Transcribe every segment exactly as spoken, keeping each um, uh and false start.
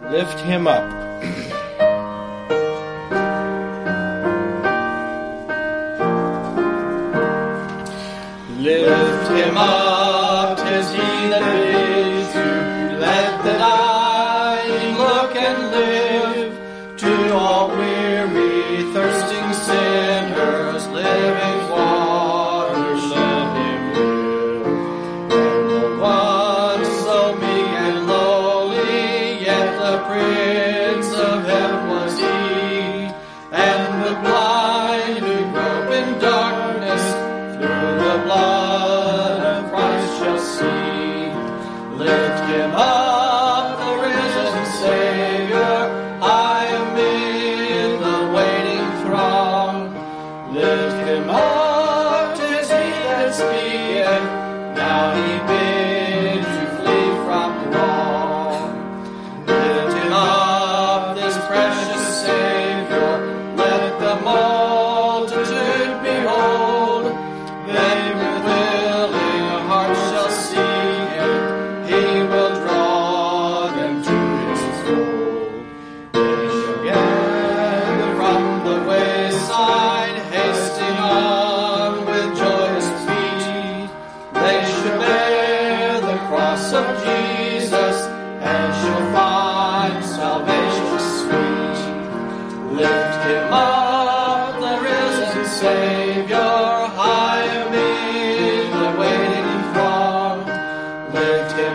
Lift him up. Lift him up, 'tis he that bids you. Let the dying look and live. To all weary, thirsting sinners, living waters, let him live. And the one so meek and lowly, yet the Prince of Heaven was he. And the blind who grope in darkness, through the blood of Christ shall see. Lift him up, the risen Savior. I am in the waiting throng. Lift him up, 'tis he that speaketh. Now he bids you flee from wrong. Lift him up, this precious Savior. Let the multitude behold. They with willing hearts shall see him. He will draw them to his fold. They shall gather from the wayside, hasting on with joyous feet. They shall bear the cross of Jesus, and shall find salvation sweet. Lift him up, the risen Savior. I am in the waiting throng. Lift him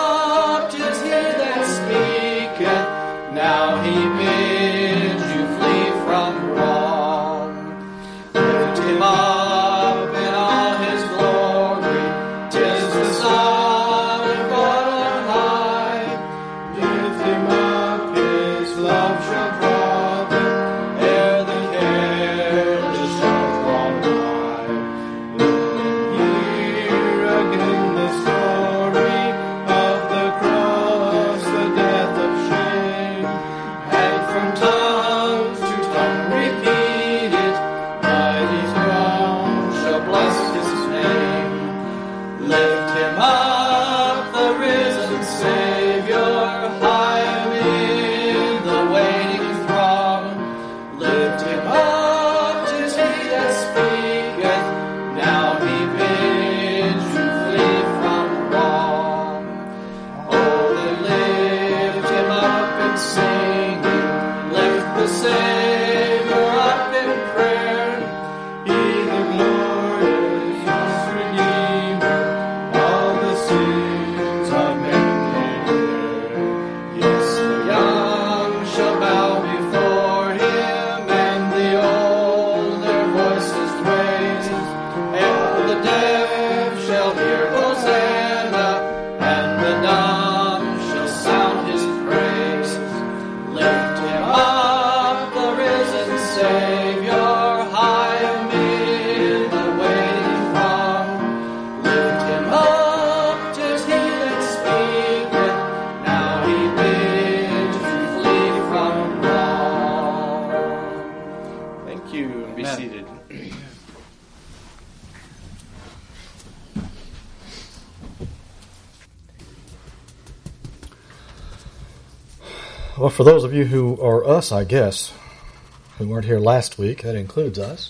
up, 'tis he that speaketh. Now he bids you flee from wrong. Lift him up in all his glory. 'Tis the Son of God on high. Lift him up, his love shall draw them, ere the careless shall draw nigh. Hear again the story of the cross, the death of shame, and from tongue to tongue repeat it. Mighty throng shall bless his name. Lift him up, the risen Savior. I am in the waiting throng. Lift him up, 'tis he that speaketh. Now he bids you flee from wrong. Oh, then lift him up in singing. Lift the Savior up in prayer. He the glorious Redeemer, all the sins of men may bear. Yes, the young shall bow before him, and the old their voices raise. And the deaf shall hear Hosanna, and the dumb shall sound his praises. Lift him up, the risen Savior. I am in the waiting throng. Lift him up, 'tis he that speaketh. Now he bids you flee from wrong. Thank you, and be Amen. seated. Well, for those of you who are us, I guess, who weren't here last week, that includes us,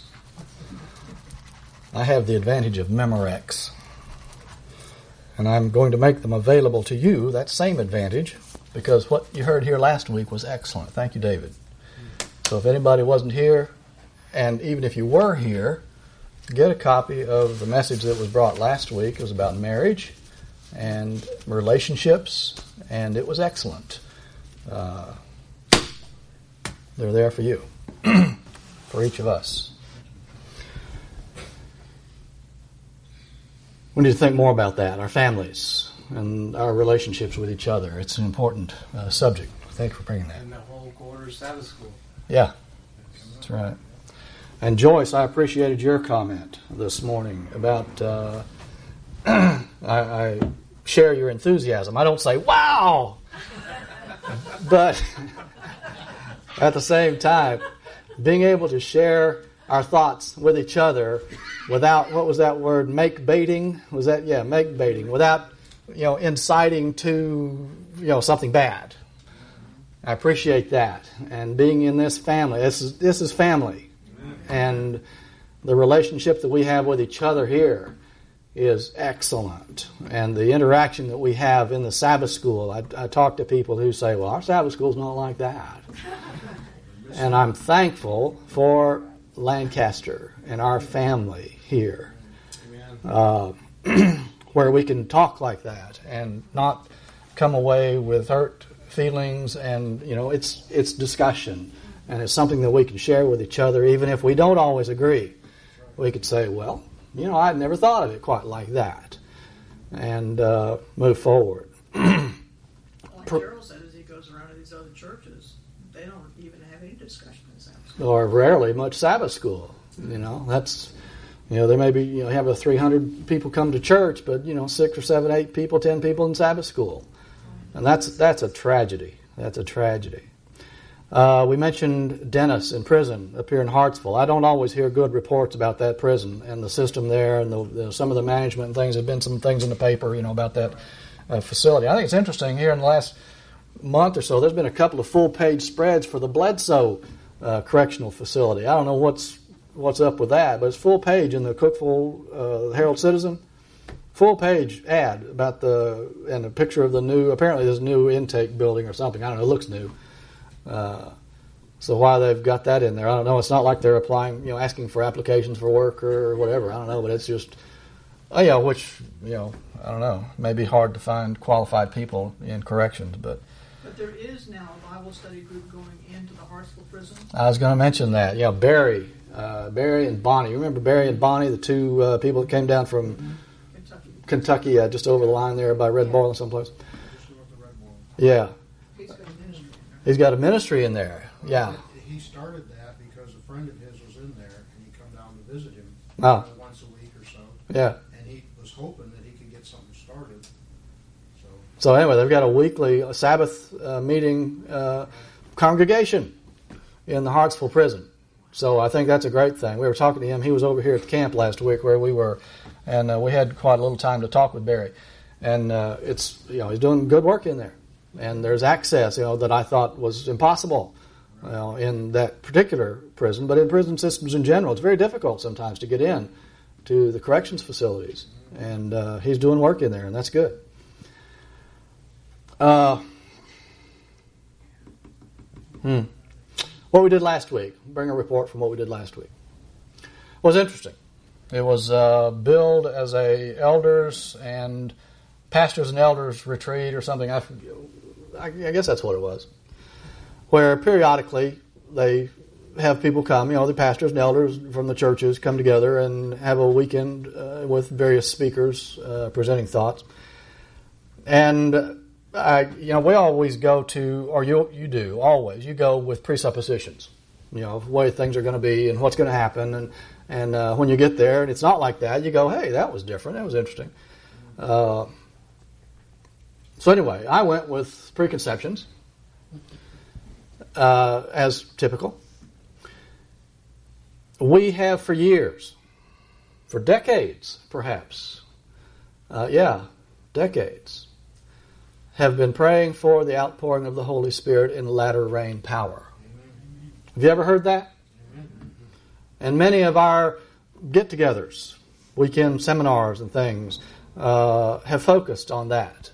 I have the advantage of Memorex. And I'm going to make them available to you, that same advantage, because what you heard here last week was excellent. Thank you, David. So if anybody wasn't here, and even if you were here, get a copy of the message that was brought last week. It was about marriage and relationships, and it was excellent. Uh, they're there for you, for each of us. We need to think more about that, our families and our relationships with each other. It's an important uh, subject. Thank you for bringing that. And the whole quarter Sabbath school. Yeah, that's right. And Joyce, I appreciated your comment this morning about, uh, I, I share your enthusiasm. I don't say, wow! But at the same time, being able to share our thoughts with each other without, what was that word, make baiting? Was that, yeah, make baiting, without, you know, inciting to, you know, something bad. I appreciate that. And being in this family, this is, this is family. Amen. And the relationship that we have with each other here is excellent. And the interaction that we have in the Sabbath school, I, I talk to people who say, well, our Sabbath school's not like that. And I'm thankful for Lancaster and our family here, uh, where we can talk like that and not come away with hurt feelings. And, you know, it's it's discussion. And it's something that we can share with each other, even if we don't always agree. We could say, well, you know, I'd never thought of it quite like that, and uh, move forward. Like Gerald said, as he goes around to these other churches, they don't even have any discussion in Sabbath school. Or rarely much Sabbath school. You know, that's, you know, there may be, you know, have a three hundred people come to church, but, you know, six or seven, eight people, ten people in Sabbath school. And that's that's a tragedy. That's a tragedy. Uh, we mentioned Dennis in prison up here in Hartsville. I don't always hear good reports about that prison and the system there, and the, the, some of the management and things. There's been some things in the paper, you know, about that uh, facility. I think it's interesting here in the last month or so, there's been a couple of full-page spreads for the Bledsoe uh, Correctional Facility. I don't know what's what's up with that, but it's full-page in the Cookeville uh, Herald-Citizen. Full-page ad about the, and a picture of the new, apparently there's a new intake building or something. I don't know, it looks new. Uh, so why they've got that in there, I don't know. It's not like they're applying, you know, asking for applications for work or whatever. I don't know, but it's just, oh yeah, which, you know, I don't know. It may be hard to find qualified people in corrections, but. But there is now a Bible study group going into the Hartsville prison. I was going to mention that. Yeah, Barry, uh, Barry and Bonnie. You remember Barry and Bonnie, the two uh, people that came down from mm-hmm. Kentucky, Kentucky uh, just over the line there by Red yeah. Boiling someplace. Just north of Red Boiling. Yeah. He's got a ministry in there, yeah. He started that because a friend of his was in there, and he come down to visit him oh. uh, once a week or so. Yeah. And he was hoping that he could get something started. So, so anyway, they've got a weekly a Sabbath uh, meeting uh, congregation in the Hartsville prison. So I think that's a great thing. We were talking to him. He was over here at the camp last week where we were, and uh, we had quite a little time to talk with Barry. And uh, it's, you know, he's doing good work in there. And there's access, you know, that I thought was impossible, you know, in that particular prison. But in prison systems in general, it's very difficult sometimes to get in to the corrections facilities. And uh, he's doing work in there, and that's good. Uh, hmm. What we did last week. Bring a report from what we did last week. It was interesting. It was uh, billed as a elders and pastors and elders retreat or something. I, I guess that's what it was. Where periodically they have people come, you know, the pastors and elders from the churches come together and have a weekend uh, with various speakers uh, presenting thoughts. And I, you know, we always go to, or you you do always, you go with presuppositions, you know, the way things are going to be and what's going to happen. And and uh, when you get there and it's not like that, you go, hey, that was different, that was interesting. Uh, So anyway, I went with preconceptions, uh, as typical. We have for years, for decades perhaps, uh, yeah, decades, have been praying for the outpouring of the Holy Spirit in latter rain power. Amen. Have you ever heard that? Amen. And many of our get-togethers, weekend seminars and things, uh, have focused on that.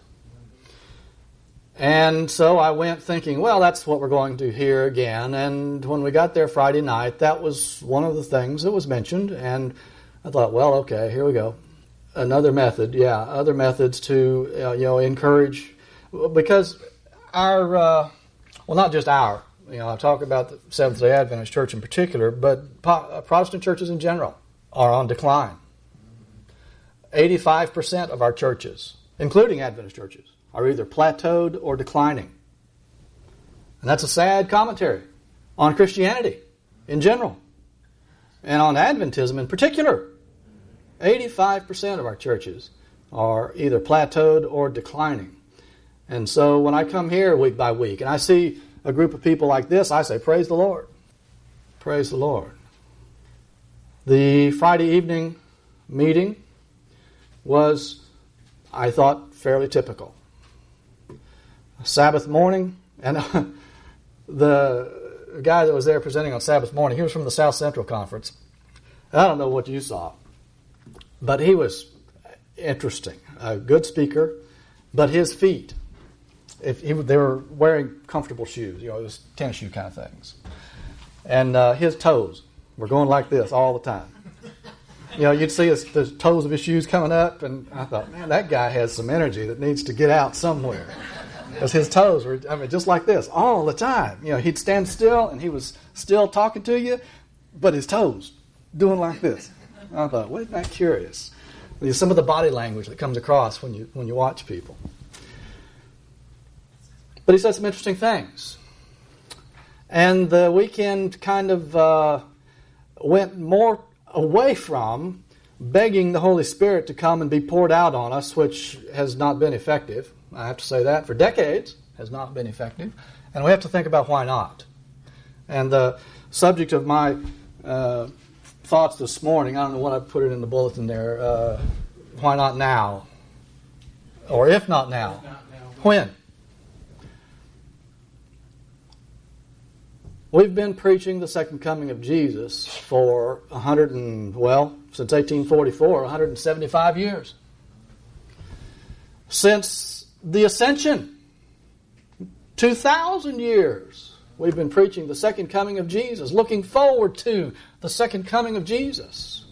And so I went thinking, well, that's what we're going to hear again. And when we got there Friday night, that was one of the things that was mentioned. And I thought, well, okay, here we go. Another method, yeah, other methods to, uh, you know, encourage. Because our, uh, well, not just our, you know, I talk about the Seventh-day Adventist Church in particular, but po- Protestant churches in general are on decline. eighty-five percent of our churches, including Adventist churches, are either plateaued or declining. And that's a sad commentary on Christianity in general and on Adventism in particular. eighty-five percent of our churches are either plateaued or declining. And so when I come here week by week and I see a group of people like this, I say, praise the Lord. Praise the Lord. The Friday evening meeting was, I thought, fairly typical. Sabbath morning, and the guy that was there presenting on Sabbath morning, he was from the South Central Conference. I don't know what you saw, but he was interesting, a good speaker, but his feet, if he, they were wearing comfortable shoes, you know, it was tennis shoe kind of things. And uh, his toes were going like this all the time. You know, you'd see his, the toes of his shoes coming up, and I thought, man, that guy has some energy that needs to get out somewhere. Because his toes were, I mean, just like this all the time. You know, he'd stand still, and he was still talking to you, but his toes doing like this. I thought, wasn't that curious? There's some of the body language that comes across when you when you watch people. But he said some interesting things. And the weekend kind of uh, went more away from begging the Holy Spirit to come and be poured out on us, which has not been effective. I have to say that. For decades, has not been effective. And we have to think about why not. And the subject of my uh, thoughts this morning, I don't know what I put it in the bulletin there, uh, why not now? Or if not now, Not now. when? We've been preaching the second coming of Jesus for a hundred and well, since eighteen forty-four, one hundred seventy-five years. Since the ascension, two thousand years, we've been preaching the second coming of Jesus, looking forward to the second coming of Jesus.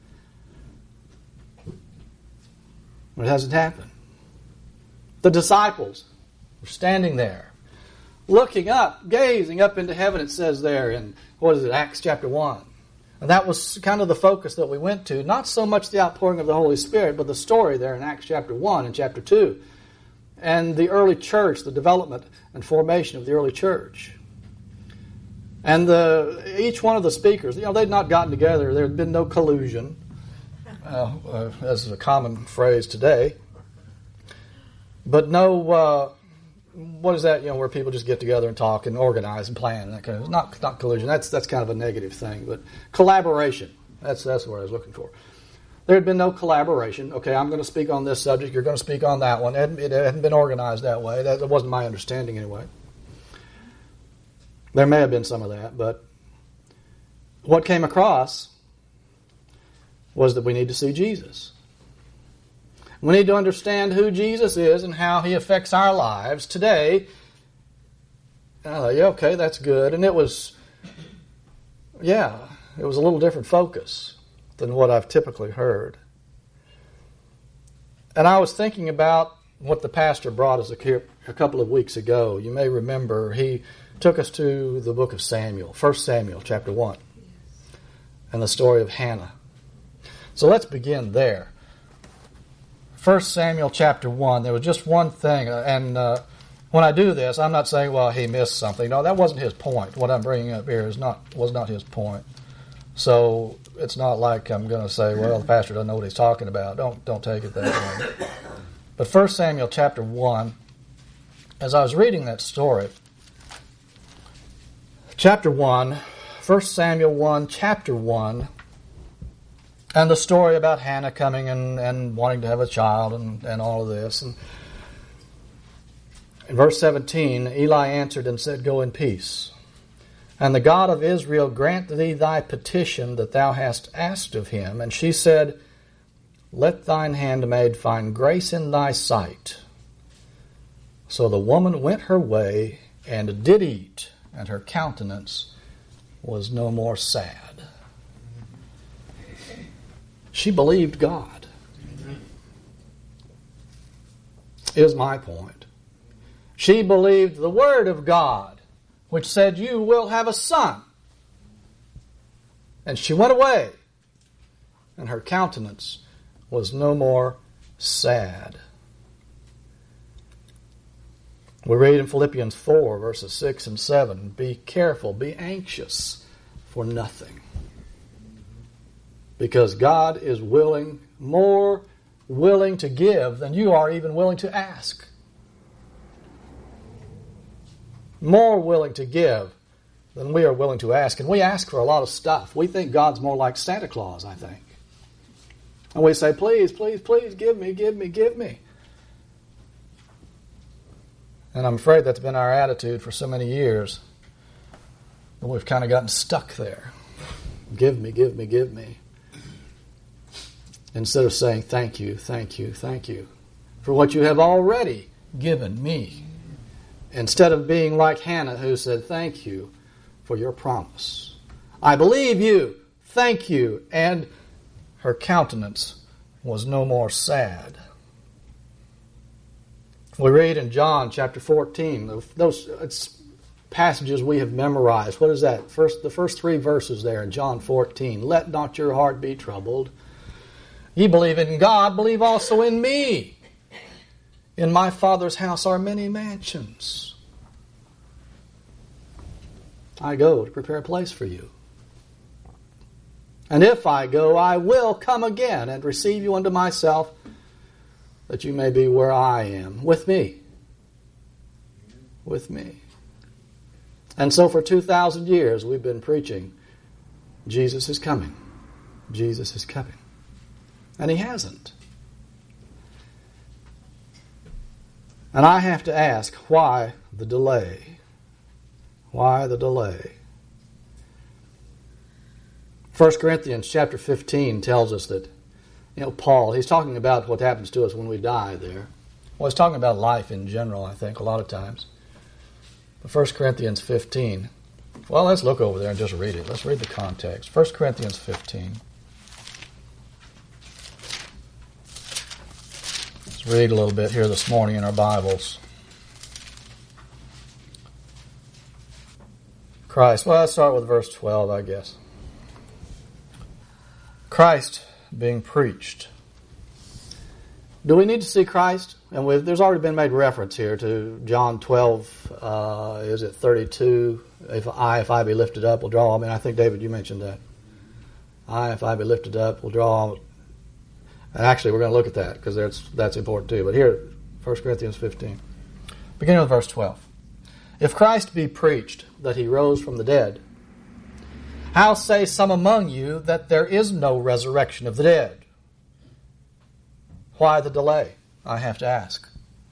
But it hasn't happened. The disciples were standing there, looking up, gazing up into heaven, it says there in, what is it, Acts chapter one. And that was kind of the focus that we went to. Not so much the outpouring of the Holy Spirit, but the story there in Acts chapter one and chapter two. And the early church, the development and formation of the early church. And the, each one of the speakers, you know, they'd not gotten together. There had been no collusion, uh, uh, as is a common phrase today. But no... Uh, What is that? You know, where people just get together and talk and organize and plan and that kind of not not collusion. That's that's kind of a negative thing, but collaboration. That's that's what I was looking for. There had been no collaboration. Okay, I'm going to speak on this subject. You're going to speak on that one. It hadn't, it hadn't been organized that way. That, that wasn't my understanding anyway. There may have been some of that, but what came across was that we need to see Jesus. We need to understand who Jesus is and how he affects our lives today. And I thought, yeah, okay, that's good. And it was, yeah, it was a little different focus than what I've typically heard. And I was thinking about what the pastor brought us a, a couple of weeks ago. You may remember he took us to the book of Samuel, First Samuel chapter one, and the story of Hannah. So let's begin there. First Samuel chapter one, there was just one thing, and uh, when I do this, I'm not saying, well, he missed something. No, that wasn't his point. What I'm bringing up here is not was not his point. So it's not like I'm going to say, well, the pastor doesn't know what he's talking about. Don't don't take it that way. But First Samuel chapter one, as I was reading that story, chapter one, First Samuel one, chapter one, and the story about Hannah coming and, and wanting to have a child and, and all of this. And in verse seventeen, Eli answered and said, "Go in peace. And the God of Israel grant thee thy petition that thou hast asked of him." And she said, "Let thine handmaid find grace in thy sight." So the woman went her way and did eat, and her countenance was no more sad. She believed God. Is my point. She believed the word of God, which said, "You will have a son." And she went away, and her countenance was no more sad. We read in Philippians four, verses six and seven, "Be careful, be anxious for nothing." Because God is willing, more willing to give than you are even willing to ask. More willing to give than we are willing to ask. And we ask for a lot of stuff. We think God's more like Santa Claus, I think. And we say, please, please, please, give me, give me, give me. And I'm afraid that's been our attitude for so many years. But we've kind of gotten stuck there. Give me, give me, give me. Instead of saying thank you, thank you, thank you for what you have already given me. Instead of being like Hannah, who said thank you for your promise. I believe you. Thank you. And her countenance was no more sad. We read in John chapter fourteen, those it's passages we have memorized. What is that? First, the first three verses there in John fourteen. Let not your heart be troubled. Ye believe in God, believe also in me. In my Father's house are many mansions. I go to prepare a place for you. And if I go, I will come again and receive you unto myself, that you may be where I am, with me. With me. And so for two thousand years we've been preaching, Jesus is coming. Jesus is coming. And He hasn't. And I have to ask, why the delay? Why the delay? First Corinthians chapter fifteen tells us that, you know, Paul, he's talking about what happens to us when we die there. Well, he's talking about life in general, I think, a lot of times. But First Corinthians fifteen, well, let's look over there and just read it. Let's read the context. First Corinthians fifteen. Let's read a little bit here this morning in our Bibles. Christ, well, let's start with verse twelve, I guess. Christ being preached. Do we need to see Christ? And we've, there's already been made reference here to John twelve, uh, is it thirty-two? If I, if I be lifted up, will draw. I mean, I think, David, you mentioned that. I, if I be lifted up, will draw. And actually, we're going to look at that because that's, that's important too. But here, First Corinthians fifteen. Beginning with verse twelve. If Christ be preached that He rose from the dead, how say some among you that there is no resurrection of the dead? Why the delay? I have to ask.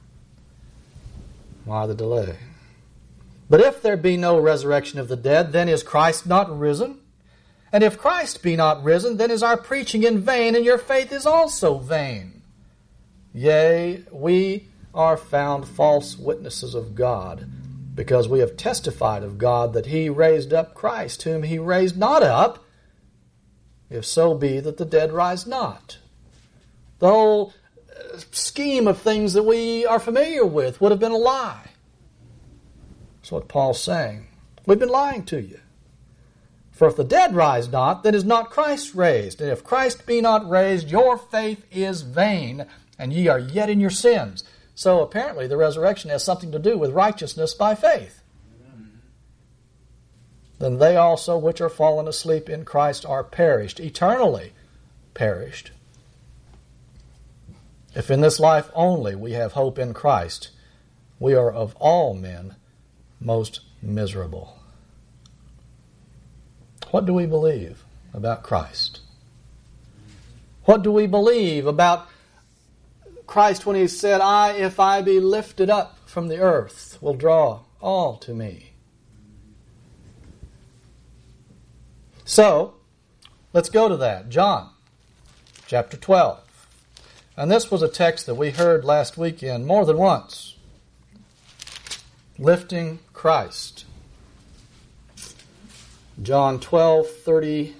Why the delay? But if there be no resurrection of the dead, then is Christ not risen? And if Christ be not risen, then is our preaching in vain, and your faith is also vain. Yea, we are found false witnesses of God, because we have testified of God that He raised up Christ, whom He raised not up, if so be that the dead rise not. The whole scheme of things that we are familiar with would have been a lie. That's what Paul's saying. We've been lying to you. For if the dead rise not, then is not Christ raised. And if Christ be not raised, your faith is vain, and ye are yet in your sins. So apparently the resurrection has something to do with righteousness by faith. Then they also which are fallen asleep in Christ are perished, eternally perished. If in this life only we have hope in Christ, we are of all men most miserable. What do we believe about Christ? What do we believe about Christ when He said, I, if I be lifted up from the earth, will draw all to me? So, let's go to that. John chapter twelve. And this was a text that we heard last weekend more than once. Lifting Christ. John twelve thirty-two.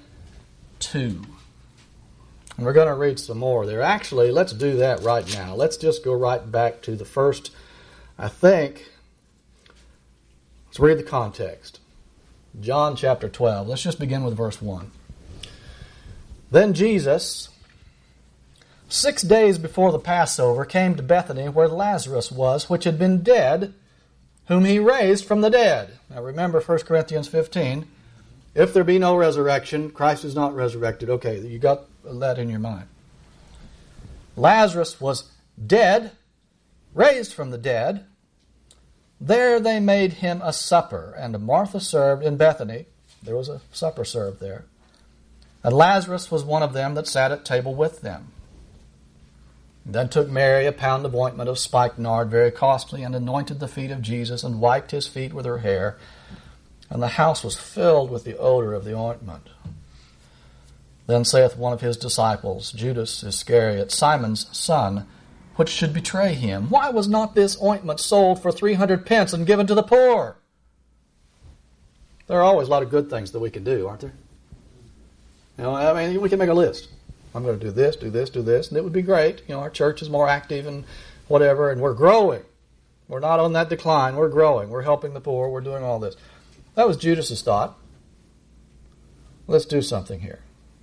And we're going to read some more there. Actually, let's do that right now. Let's just go right back to the first, I think, let's read the context. John chapter twelve. Let's just begin with verse one. Then Jesus, six days before the Passover, came to Bethany where Lazarus was, which had been dead, whom He raised from the dead. Now remember First Corinthians fifteen. If there be no resurrection, Christ is not resurrected. Okay, you got that in your mind. Lazarus was dead, raised from the dead. There they made him a supper, and Martha served in Bethany. There was a supper served there. And Lazarus was one of them that sat at table with them. Then took Mary a pound of ointment of spikenard, very costly, and anointed the feet of Jesus, and wiped His feet with her hair, and the house was filled with the odor of the ointment. Then saith one of his disciples, Judas Iscariot, Simon's son, which should betray him, why was not this ointment sold for three hundred pence and given to the poor? There are always a lot of good things that we can do, aren't there? You know, I mean, we can make a list. I'm going to do this, do this, do this, and it would be great. You know, our church is more active and whatever, and we're growing. We're not on that decline. We're growing. We're helping the poor. We're doing all this. That was Judas's thought. Let's do something here.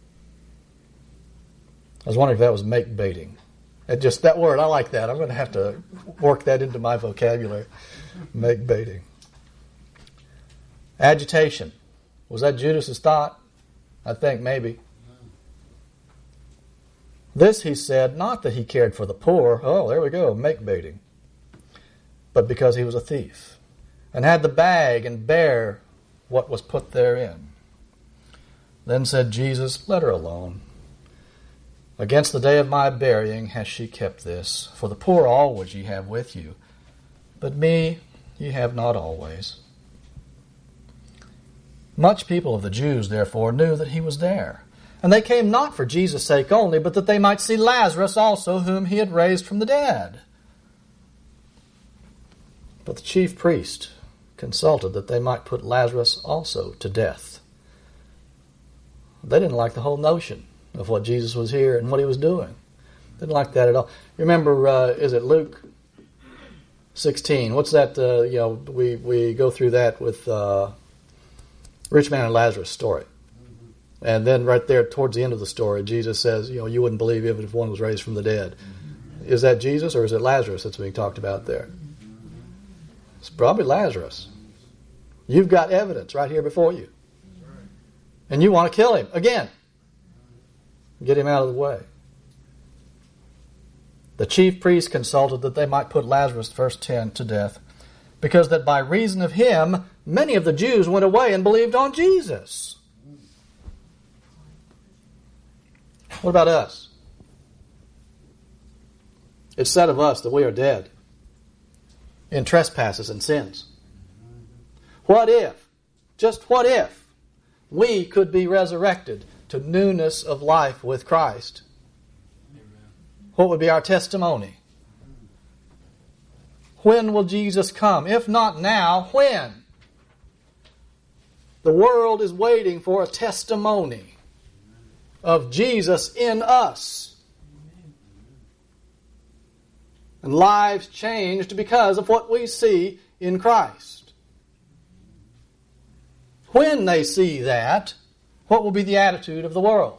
I was wondering if that was make-baiting. It just, that word, I like that. I'm going to have to work that into my vocabulary. Make-baiting. Agitation. Was that Judas's thought? I think maybe. This he said, not that he cared for the poor. Oh, there we go, make-baiting. But because he was a thief, and had the bag and bare what was put therein. Then said Jesus, let her alone. Against the day of my burying has she kept this. For the poor always ye have with you, but me ye have not always. Much people of the Jews, therefore, knew that he was there. And they came not for Jesus' sake only, but that they might see Lazarus also, whom he had raised from the dead. But the chief priest consulted that they might put Lazarus also to death. They didn't like the whole notion of what Jesus was here and what he was doing. Didn't like that at all. You remember, uh, is it Luke sixteen? What's that? Uh, you know, we, we go through that with uh, Rich Man and Lazarus story. And then right there towards the end of the story, Jesus says, you know, you wouldn't believe even if one was raised from the dead. Is that Jesus or is it Lazarus that's being talked about there? It's probably Lazarus. You've got evidence right here before you. And you want to kill him again. Get him out of the way. The chief priests consulted that they might put Lazarus, verse ten, to death, because that by reason of him many of the Jews went away and believed on Jesus. What about us? It's said of us that we are dead in trespasses and sins. What if, just what if, we could be resurrected to newness of life with Christ? What would be our testimony? When will Jesus come? If not now, when? The world is waiting for a testimony of Jesus in us. And lives changed because of what we see in Christ. When they see that, what will be the attitude of the world?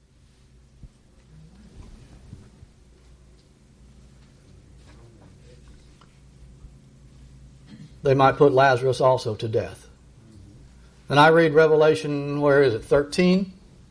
They might put Lazarus also to death. And I read Revelation, where is it, thirteen?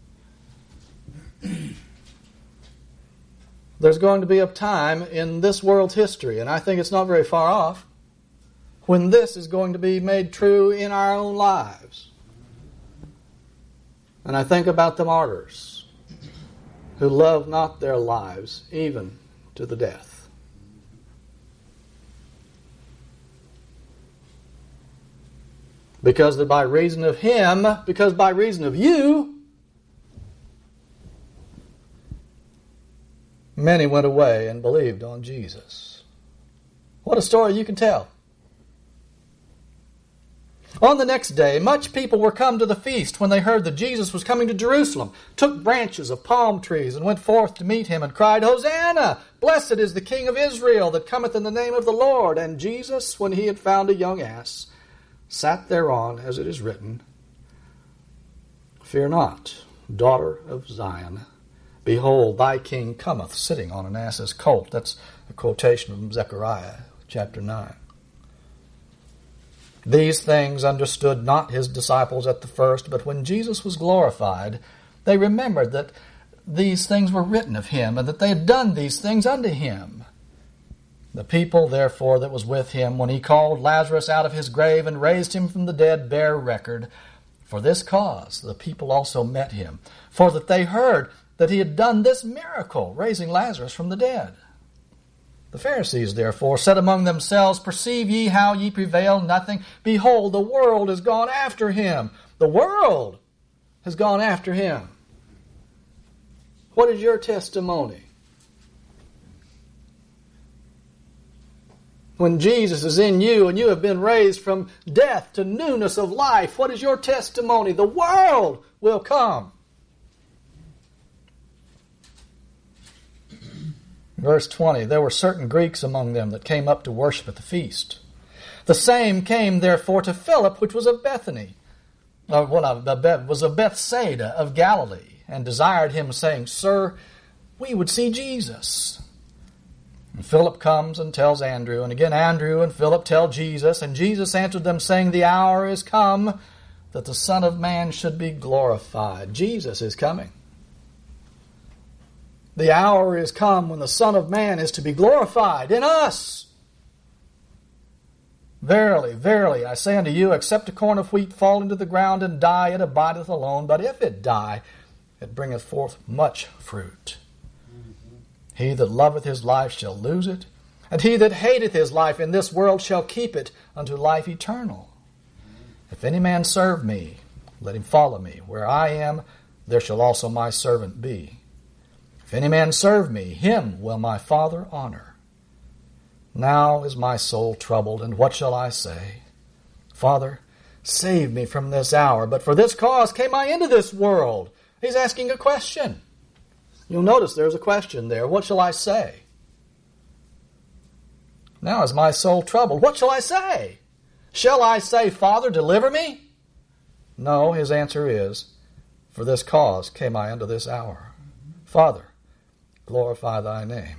There's going to be a time in this world's history, and I think it's not very far off, when this is going to be made true in our own lives. And I think about the martyrs who love not their lives even to the death. Because that by reason of him, because by reason of you, many went away and believed on Jesus. What a story you can tell. On the next day, much people were come to the feast when they heard that Jesus was coming to Jerusalem, took branches of palm trees and went forth to meet him and cried, Hosanna! Blessed is the King of Israel that cometh in the name of the Lord. And Jesus, when he had found a young ass, sat thereon, as it is written, Fear not, daughter of Zion. Behold, thy king cometh, sitting on an ass's colt. That's a quotation from Zechariah, chapter nine. These things understood not his disciples at the first, but when Jesus was glorified, they remembered that these things were written of him, and that they had done these things unto him. The people, therefore, that was with him, when he called Lazarus out of his grave and raised him from the dead, bear record. For this cause the people also met him, for that they heard that he had done this miracle, raising Lazarus from the dead. The Pharisees, therefore, said among themselves, Perceive ye how ye prevail nothing? Behold, the world is gone after him. The world has gone after him. What is your testimony? When Jesus is in you and you have been raised from death to newness of life, what is your testimony? The world will come. Verse twenty, there were certain Greeks among them that came up to worship at the feast. The same came therefore to Philip, which was of Bethany, or what was of Bethsaida of Galilee, and desired him, saying, Sir, we would see Jesus. And Philip comes and tells Andrew, and again Andrew and Philip tell Jesus, and Jesus answered them, saying, The hour is come that the Son of Man should be glorified. Jesus is coming. The hour is come when the Son of Man is to be glorified in us. Verily, verily, I say unto you, except a corn of wheat fall into the ground and die, it abideth alone. But if it die, it bringeth forth much fruit. Mm-hmm. He that loveth his life shall lose it, and he that hateth his life in this world shall keep it unto life eternal. Mm-hmm. If any man serve me, let him follow me. Where I am, there shall also my servant be. If any man serve me, him will my Father honor. Now is my soul troubled, and what shall I say? Father, save me from this hour, but for this cause came I into this world. He's asking a question. You'll notice there's a question there. What shall I say? Now is my soul troubled. What shall I say? Shall I say, Father, deliver me? No, his answer is, for this cause came I unto this hour. Father, glorify thy name.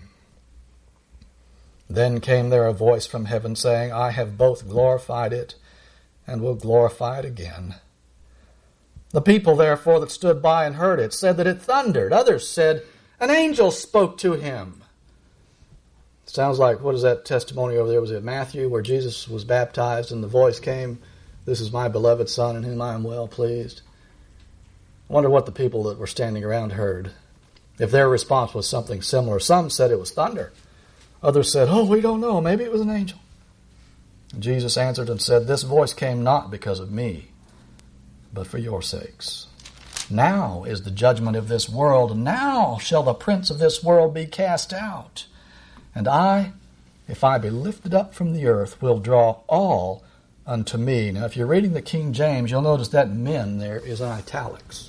Then came there a voice from heaven saying, I have both glorified it and will glorify it again. The people, therefore, that stood by and heard it said that it thundered. Others said, an angel spoke to him. Sounds like, what is that testimony over there? Was it Matthew, where Jesus was baptized and the voice came, this is my beloved Son in whom I am well pleased? I wonder what the people that were standing around heard. If their response was something similar. Some said it was thunder. Others said, oh, we don't know. Maybe it was an angel. And Jesus answered and said, this voice came not because of me, but for your sakes. Now is the judgment of this world. Now shall the prince of this world be cast out. And I, if I be lifted up from the earth, will draw all unto me. Now, if you're reading the King James, you'll notice that men there is in italics.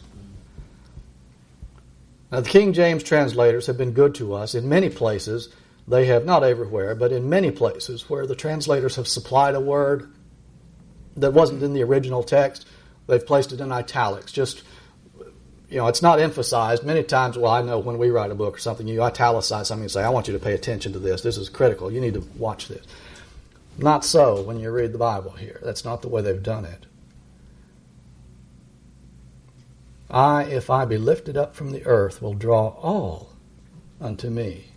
Now, the King James translators have been good to us in many places. They have, not everywhere, but in many places where the translators have supplied a word that wasn't in the original text, they've placed it in italics. Just, you know, it's not emphasized. Many times, well, I know when we write a book or something, you italicize something and say, I want you to pay attention to this. This is critical. You need to watch this. Not so when you read the Bible here. That's not the way they've done it. I, if I be lifted up from the earth, will draw all unto me.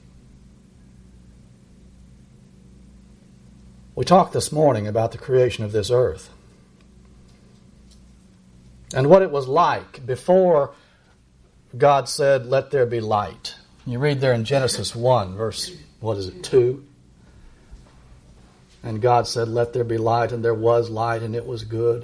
We talked this morning about the creation of this earth and what it was like before God said, let there be light. You read there in Genesis one, verse, what is it, two? And God said, let there be light, and there was light, and it was good.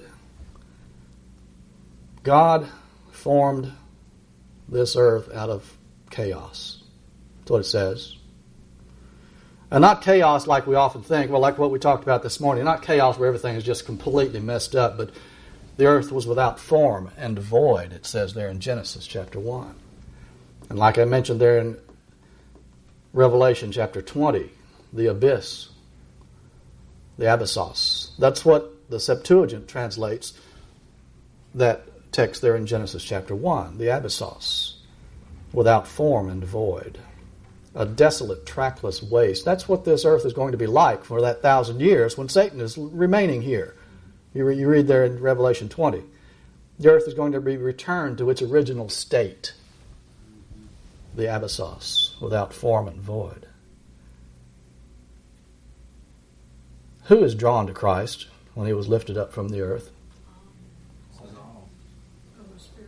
God formed this earth out of chaos. That's what it says. And not chaos like we often think, well, like what we talked about this morning, not chaos where everything is just completely messed up, but the earth was without form and void, it says there in Genesis chapter one. And like I mentioned there in Revelation chapter twenty, the abyss, the abyssos. That's what the Septuagint translates that text there in Genesis chapter one, the abyssos, without form and void. A desolate, trackless waste. That's what this earth is going to be like for that thousand years when Satan is remaining here. You, re- you read there in Revelation twenty. The earth is going to be returned to its original state, the abyssos, without form and void. Who is drawn to Christ when he was lifted up from the earth?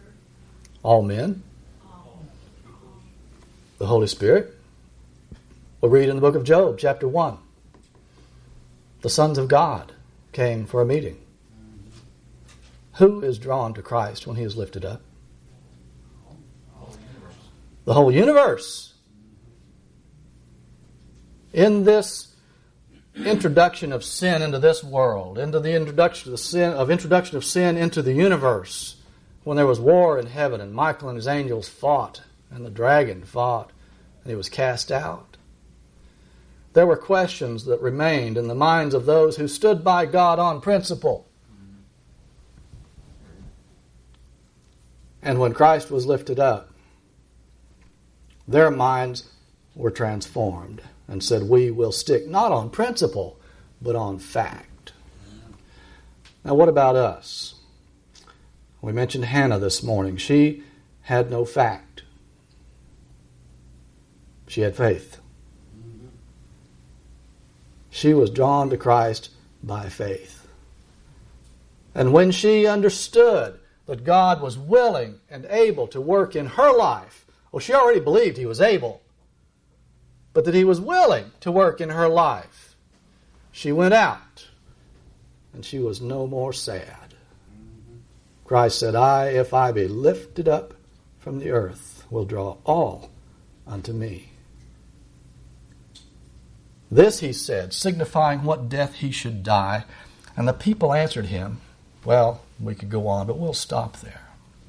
All men? The Holy Spirit? We'll read in the book of Job, chapter one. The sons of God came for a meeting. Who is drawn to Christ when he is lifted up? The whole universe. In this introduction of sin into this world, into the introduction of the sin of introduction of sin into the universe, when there was war in heaven and Michael and his angels fought and the dragon fought and he was cast out, there were questions that remained in the minds of those who stood by God on principle. And when Christ was lifted up, their minds were transformed and said, we will stick not on principle, but on fact. Now what about us? We mentioned Hannah this morning. She had no fact. She had faith. She was drawn to Christ by faith. And when she understood that God was willing and able to work in her life, well, she already believed he was able, but that he was willing to work in her life, she went out and she was no more sad. Christ said, I, if I be lifted up from the earth, will draw all unto me. This he said, signifying what death he should die. And the people answered him, well, we could go on, but we'll stop there.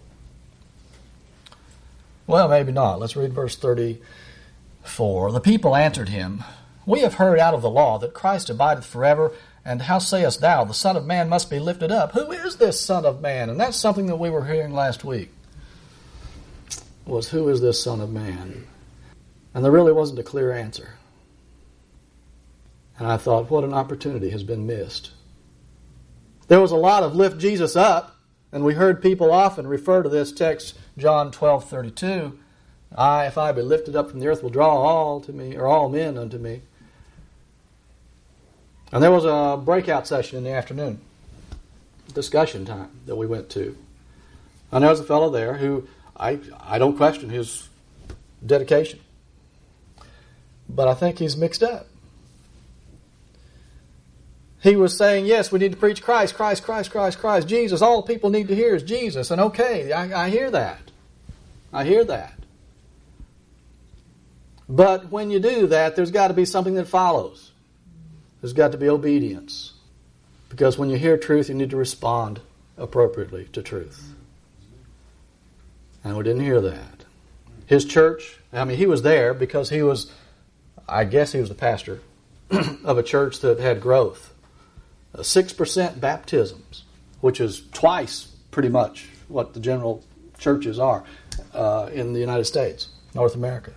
Well, maybe not. Let's read verse thirty-four. The people answered him, we have heard out of the law that Christ abideth forever, and how sayest thou, the Son of Man must be lifted up? Who is this Son of Man? And that's something that we were hearing last week, was who is this Son of Man? And there really wasn't a clear answer. And I thought, what an opportunity has been missed. There was a lot of lift Jesus up, and we heard people often refer to this text, John twelve thirty-two. I, if I be lifted up from the earth, will draw all to me, or all men unto me. And there was a breakout session in the afternoon, discussion time that we went to. And there was a fellow there who, I, I don't question his dedication, but I think he's mixed up. He was saying, yes, we need to preach Christ, Christ, Christ, Christ, Christ, Jesus. All people need to hear is Jesus. And okay, I, I hear that. I hear that. But when you do that, there's got to be something that follows. There's got to be obedience. Because when you hear truth, you need to respond appropriately to truth. And we didn't hear that. His church, I mean, he was there because he was, I guess he was the pastor of a church that had growth. six percent baptisms, which is twice pretty much what the general churches are uh, in the United States, North America.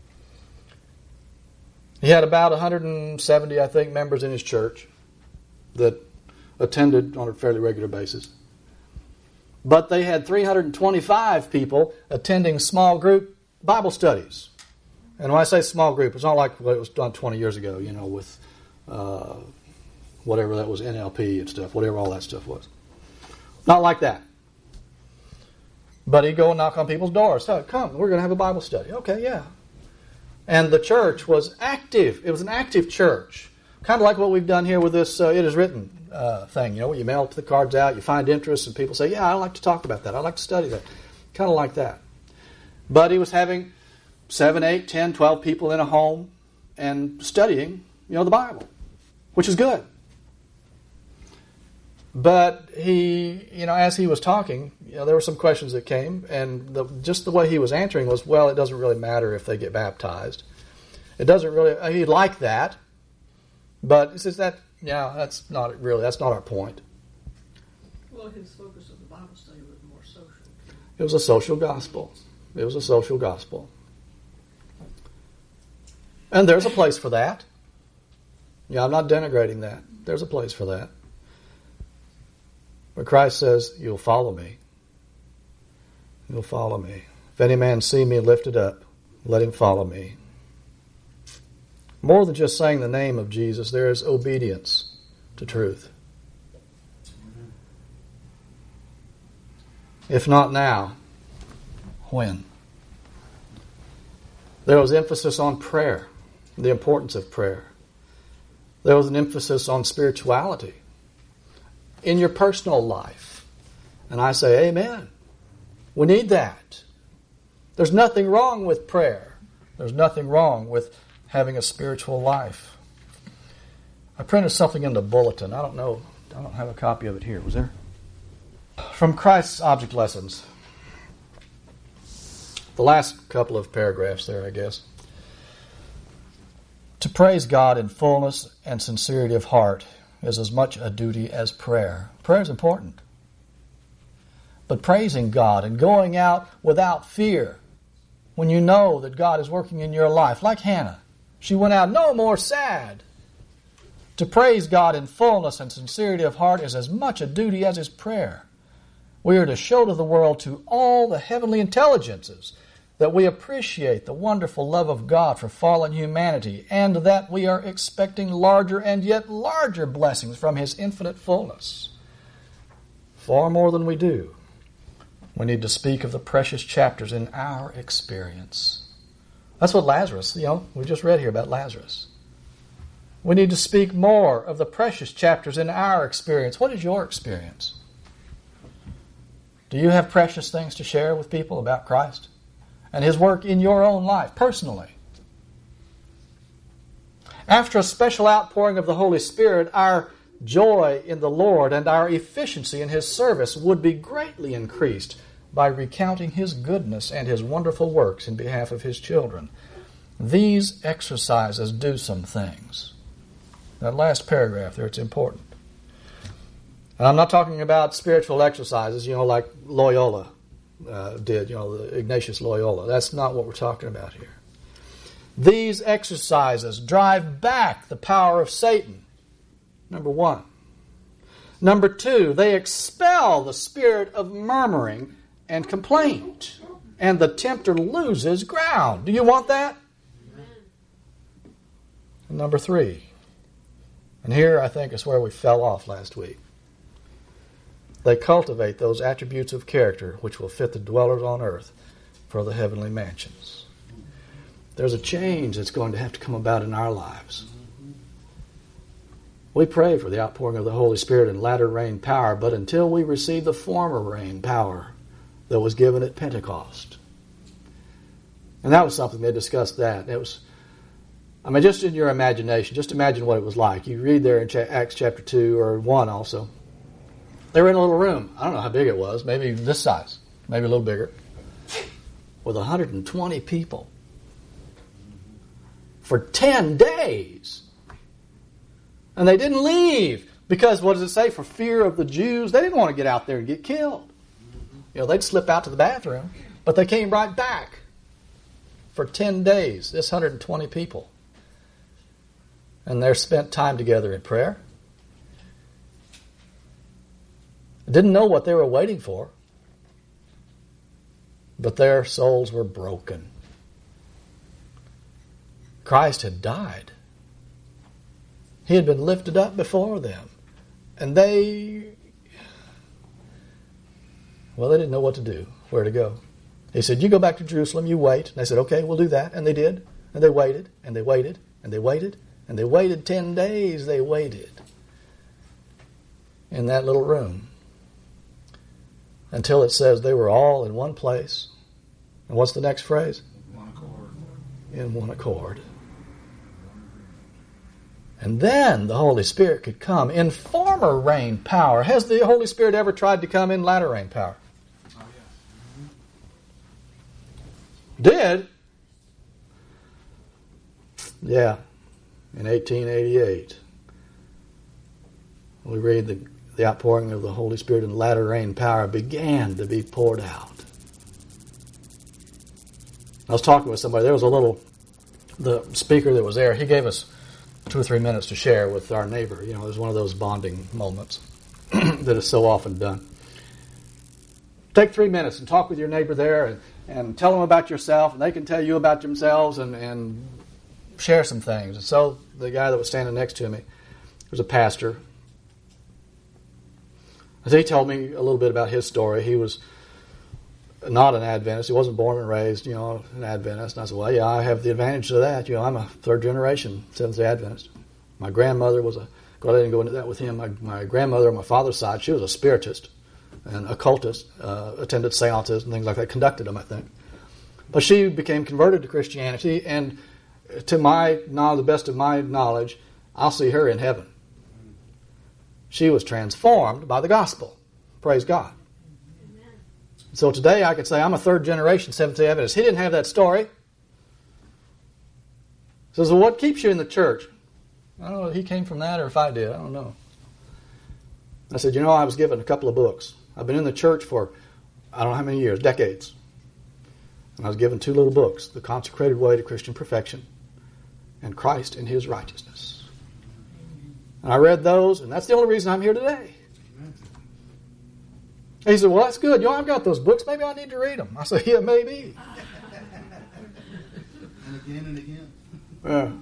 He had about one hundred seventy, I think, members in his church that attended on a fairly regular basis. But they had three hundred twenty-five people attending small group Bible studies. And when I say small group, it's not like what it was done twenty years ago, you know, with uh, whatever that was, N L P and stuff, whatever all that stuff was. Not like that. But he'd go and knock on people's doors. So, come, we're going to have a Bible study. Okay, yeah. And the church was active. It was an active church. Kind of like what we've done here with this uh, It Is Written uh, thing. You know, you mail the cards out, you find interest, and people say, yeah, I'd like to talk about that. I'd like to study that. Kind of like that. But he was having seven, eight, ten, twelve people in a home and studying, you know, the Bible, which is good. But he, you know, as he was talking, you know, there were some questions that came, and the, just the way he was answering was, well, it doesn't really matter if they get baptized. It doesn't really, he'd like that, but he says that, yeah, that's not really, that's not our point. Well, his focus of the Bible study was more social. It was a social gospel. It was a social gospel. And there's a place for that. Yeah, I'm not denigrating that. There's a place for that. But Christ says, you'll follow me. You'll follow me. If any man see me lifted up, let him follow me. More than just saying the name of Jesus, there is obedience to truth. If not now, when? There was emphasis on prayer. the importance of prayer. There was an emphasis on spirituality in your personal life. And I say, amen. We need that. There's nothing wrong with prayer. There's nothing wrong with having a spiritual life. I printed something in the bulletin. I don't know. I don't have a copy of it here. Was there? From Christ's Object Lessons. The last couple of paragraphs there, I guess. To praise God in fullness and sincerity of heart is as much a duty as prayer. Prayer is important. But praising God and going out without fear, when you know that God is working in your life, like Hannah, she went out no more sad. To praise God in fullness and sincerity of heart is as much a duty as is prayer. We are to show to the world, to all the heavenly intelligences, that we appreciate the wonderful love of God for fallen humanity, and that we are expecting larger and yet larger blessings from His infinite fullness. Far more than we do. We need to speak of the precious chapters in our experience. That's what Lazarus, you know, we just read here about Lazarus. We need to speak more of the precious chapters in our experience. What is your experience? Do you have precious things to share with people about Christ and His work in your own life, personally? After a special outpouring of the Holy Spirit, our joy in the Lord and our efficiency in His service would be greatly increased by recounting His goodness and His wonderful works in behalf of His children. These exercises do some things. That last paragraph there, it's important. And I'm not talking about spiritual exercises, you know, like Loyola uh, did, you know, the Ignatius Loyola. That's not what we're talking about here. These exercises drive back the power of Satan, number one. Number two, they expel the spirit of murmuring and complaint, and the tempter loses ground. Do you want that? And number three, and here I think is where we fell off last week. They cultivate those attributes of character which will fit the dwellers on earth for the heavenly mansions. There's a change that's going to have to come about in our lives. We pray for the outpouring of the Holy Spirit and latter rain power, but until we receive the former rain power that was given at Pentecost. And that was something, they discussed that. It was, I mean, just in your imagination, just imagine what it was like. You read there in Acts chapter two, or one also. They were in a little room. I don't know how big it was. Maybe this size. Maybe a little bigger. With one hundred twenty people. For ten days. And they didn't leave. Because, what does it say? For fear of the Jews. They didn't want to get out there and get killed. You know, they'd slip out to the bathroom. But they came right back. For ten days. This one hundred twenty people. And they spent time together in prayer. Didn't know what they were waiting for. But their souls were broken. Christ had died. He had been lifted up before them. And they, well, they didn't know what to do, where to go. He said, you go back to Jerusalem, you wait. And they said, okay, we'll do that. And they did. And they waited, and they waited, and they waited, and they waited ten days. They waited in that little room. Until it says they were all in one place. And what's the next phrase? One accord. In one accord. And then the Holy Spirit could come in former rain power. Has the Holy Spirit ever tried to come in latter rain power? Oh, yeah. Did? Yeah. In eighteen eighty-eight. We read the The outpouring of the Holy Spirit and latter rain power began to be poured out. I was talking with somebody. There was a little, the speaker that was there, he gave us two or three minutes to share with our neighbor. You know, it was one of those bonding moments that is so often done. Take three minutes and talk with your neighbor there and, and tell them about yourself, and they can tell you about themselves and, and share some things. And so the guy that was standing next to me was a pastor. So he told me a little bit about his story. He was not an Adventist. He wasn't born and raised, you know, an Adventist. And I said, well, yeah, I have the advantage of that. You know, I'm a third generation Seventh-day Adventist. My grandmother was a, well, I didn't go into that with him. My, my grandmother on my father's side, she was a spiritist and occultist, uh, attended seances and things like that, conducted them, I think. But she became converted to Christianity, and to my knowledge, the best of my knowledge, I'll see her in heaven. She was transformed by the gospel. Praise God. So today I could say I'm a third generation Seventh-day Adventist. He didn't have that story. He says, well, what keeps you in the church? I don't know if he came from that or if I did. I don't know. I said, you know, I was given a couple of books. I've been in the church for I don't know how many years, decades. And I was given two little books, The Consecrated Way to Christian Perfection and Christ in His Righteousness. And I read those, and that's the only reason I'm here today. And he said, well, that's good. You know, I've got those books. Maybe I need to read them. I said, yeah, maybe. And again and again. Yeah.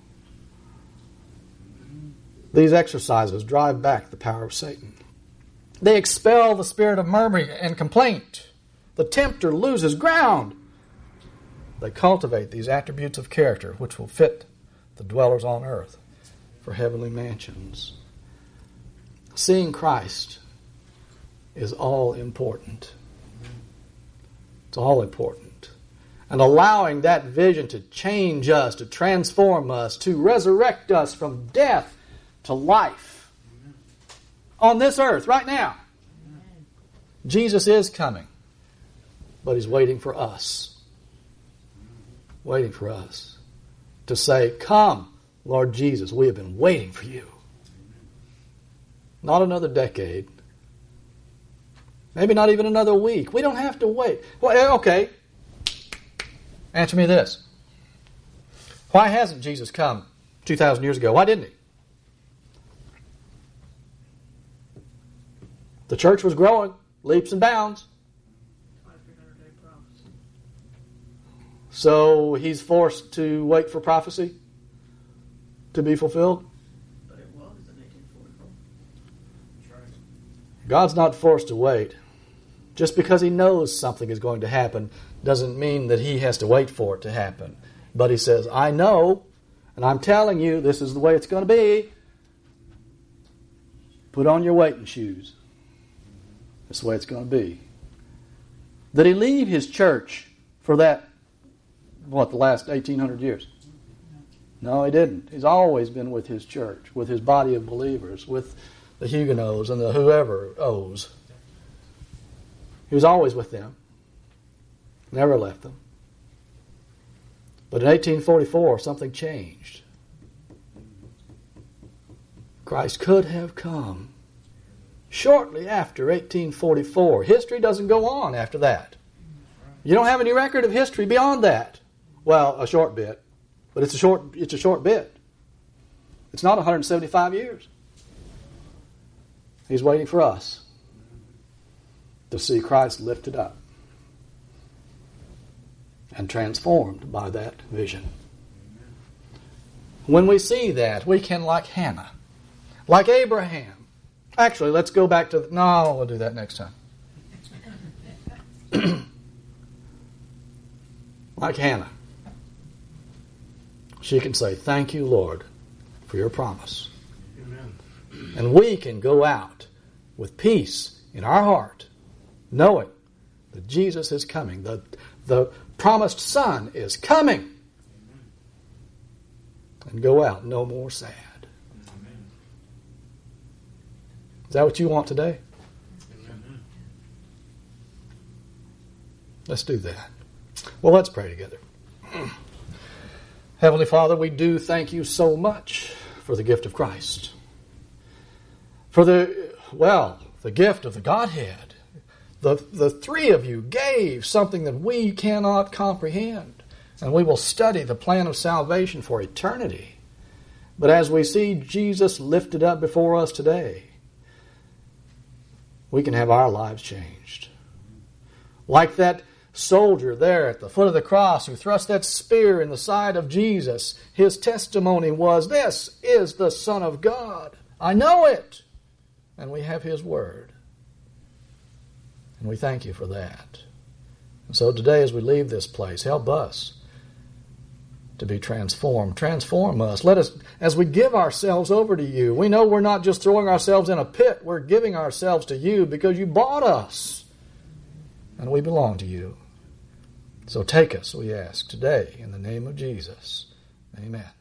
These exercises drive back the power of Satan. They expel the spirit of murmuring and complaint. The tempter loses ground. They cultivate these attributes of character which will fit the dwellers on earth for heavenly mansions. Seeing Christ is all important. It's all important. And allowing that vision to change us, to transform us, to resurrect us from death to life on this earth right now. Jesus is coming, but He's waiting for us. Waiting for us to say, come, Lord Jesus, we have been waiting for you. Not another decade. Maybe not even another week. We don't have to wait. Well, okay. Answer me this. Why hasn't Jesus come two thousand years ago? Why didn't He? The church was growing, leaps and bounds. twenty-three hundred day prophecy. So He's forced to wait for prophecy to be fulfilled? But it was in eighteen forty-four. That's right. God's not forced to wait. Just because He knows something is going to happen doesn't mean that He has to wait for it to happen. But He says, I know, and I'm telling you this is the way it's going to be. Put on your waiting shoes. That's the way it's going to be. Did He leave His church for that, what, the last eighteen hundred years? No, He didn't. He's always been with His church, with His body of believers, with the Huguenots and the whoever owes. He was always with them. Never left them. But in eighteen forty-four, something changed. Christ could have come shortly after eighteen forty-four. History doesn't go on after that. You don't have any record of history beyond that. Well, a short bit. But it's a short, it's a short bit. It's not one hundred seventy-five years. He's waiting for us to see Christ lifted up and transformed by that vision. When we see that, we can, like Hannah, like Abraham. Actually, let's go back to... No, we'll do that next time. Like Hannah. She can say, thank you, Lord, for your promise. Amen. And we can go out with peace in our heart, knowing that Jesus is coming. The, the promised Son is coming. And go out no more sad. Amen. Is that what you want today? Amen. Let's do that. Well, let's pray together. Heavenly Father, we do thank you so much for the gift of Christ. For the, well, the gift of the Godhead. The, the three of you gave something that we cannot comprehend. And we will study the plan of salvation for eternity. But as we see Jesus lifted up before us today, we can have our lives changed. Like that soldier there at the foot of the cross who thrust that spear in the side of Jesus, his testimony was, this is the Son of God. I know it. And we have His Word. And we thank you for that. So today as we leave this place, help us to be transformed. Transform us. Let us, as we give ourselves over to you, we know we're not just throwing ourselves in a pit. We're giving ourselves to you because you bought us. And we belong to you. So take us, we ask, today in the name of Jesus. Amen.